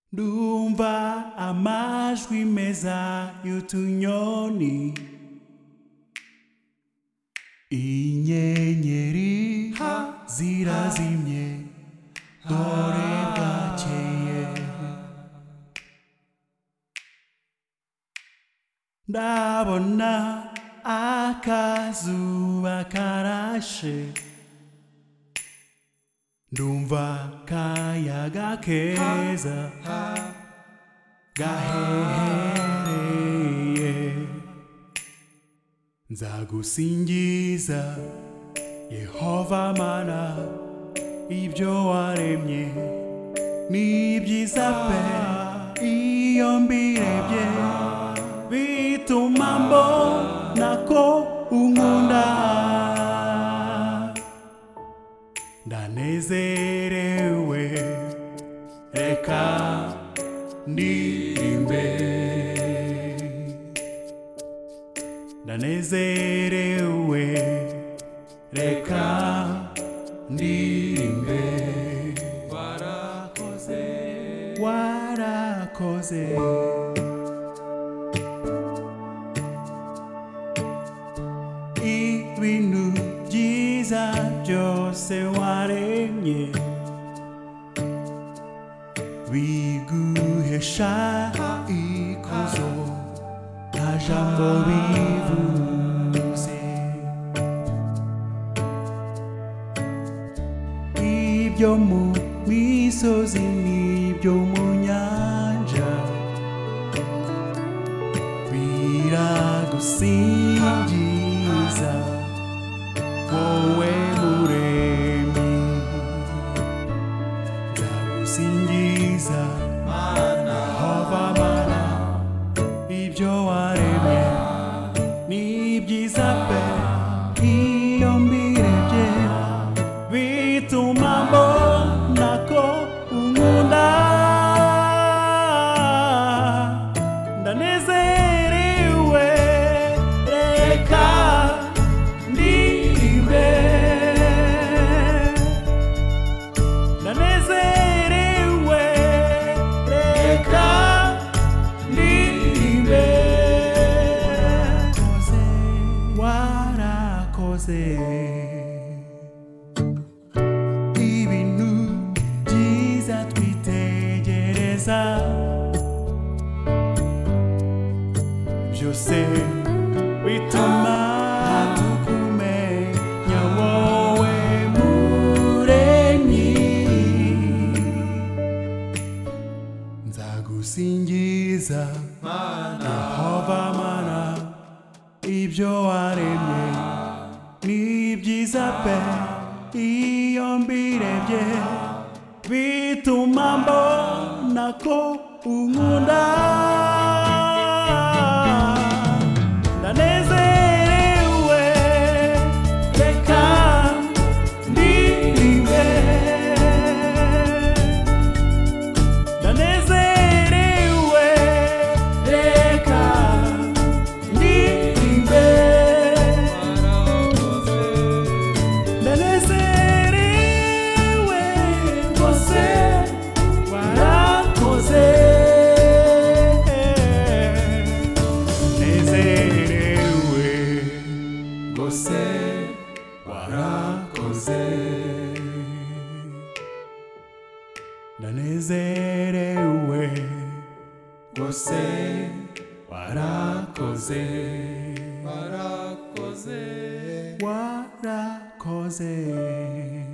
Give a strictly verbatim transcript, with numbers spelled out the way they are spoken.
Ndumva amajwi meza y'utunyoni, inyenyeri zirazimye dore bwakeye, ndabona akazuba karashe, ndumva kayaga keza gahehereye, nzagusingiza Yehova Mana, ibyo waremye ni byiza pe, iyo mbirebye bituma mbona ko unkunda, ndanezerewe reka ndirimbe, ndanezerewe reka ndirimbe, warakoze warakoze ibintu byiza byose waremye biguhesha ikuzo, nta jambo bivuze, ibyo mu misozi n'ibyo mu nyanja biragusingiza wowe muremyi, nzagusingiza Yehova Mana, ibyo waremye ni byiza pe, iyo mbirebye bituma mbona ko unkunda, ndanezerewe reka ndirimbe, ndanezerewe reka ndirimbe, warakoze ibintu byiza twitegereza byose bituma tukumenya wowe muremyi, nzagusingiza Yehova Mana, ibyo waremye ni byiza pe, iyo mbirebye bituma mbona ko unkunda, ndanezerewe reka ndirimbe, ndanezerewe reka ndirimbe, ndanezerewe rwose warakoze, ndanezerewe rwose warakoze, ndanezerewe rwose warakoze, warakoze warakoze.